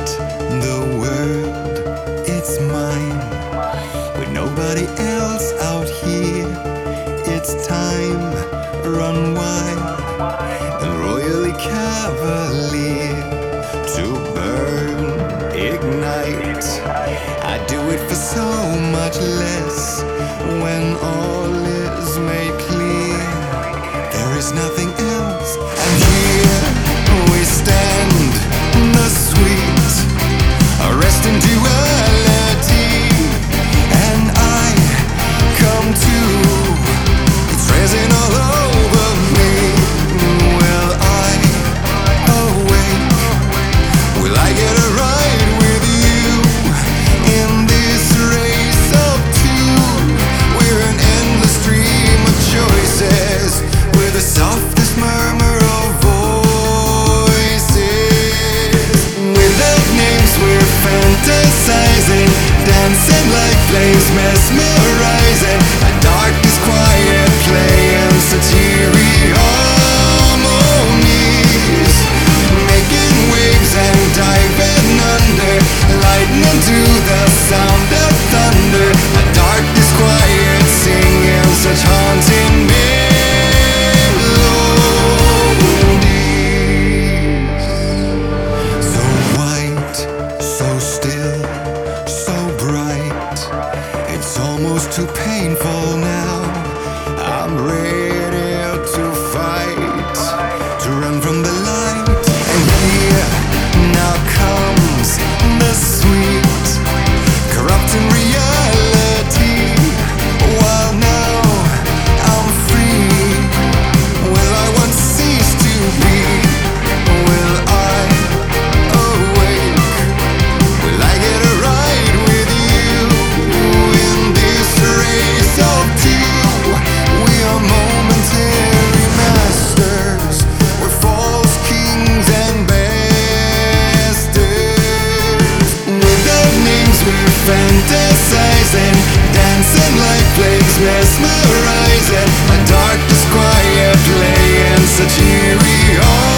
the world, it's mine. With nobody else out here, it's time, run wild and royally cavalier. To burn, ignite, I do it for so much less. When all is made clear, there is nothing else. And here we stand, the sweet arresting duality. And I come to, it's resin all over me. Will I awake? Will I get a ride with you in this race of two? We're an endless stream of choices, with the softest murmur of voices. Without names we're fantasizing, dancing like flames, mesmerizing. A dark, disquiet play and satiric harmonies, making waves and diving under, lightning to the sound of thunder. A dark, disquiet singing such haunting melodies. So white, so still, so bright, it's almost too painful now. I'm ready to fight, to run from the light. And here now comes the sweet, corrupting reality. While now I'm free, will I once cease to be? Will I awake? Will I get a ride with you in this race of two? We are momentary masters, we're false kings and bastards. Without names we're fantasizing, dancing like flames, mesmerizing. A dark, disquiet play and satiric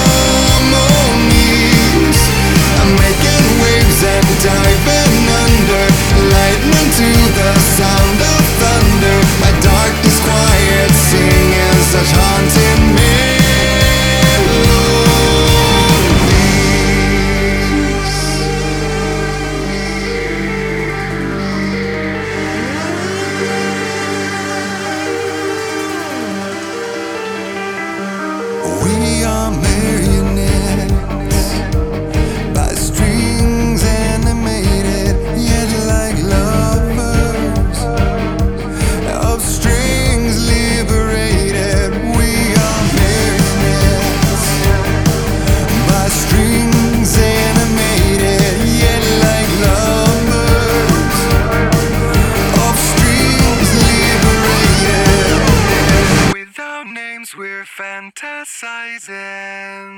harmonies, I'm making waves and diving under, lightning to the sound of thunder. A dark, disquiet singing such haunting melodies. We are marionettes, by strings animated, yet like lovers, of strings liberated. We are marionettes, by strings animated, yet like lovers, of strings liberated. Without names we're fantasizing.